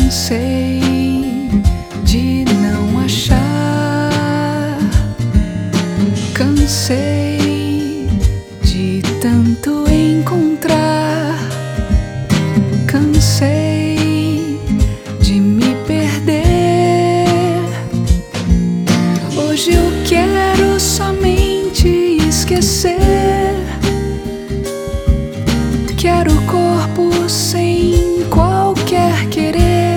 Cansei de não achar, cansei de tanto encontrar, cansei de me perder. Hoje eu quero somente esquecer. Quero corpo sem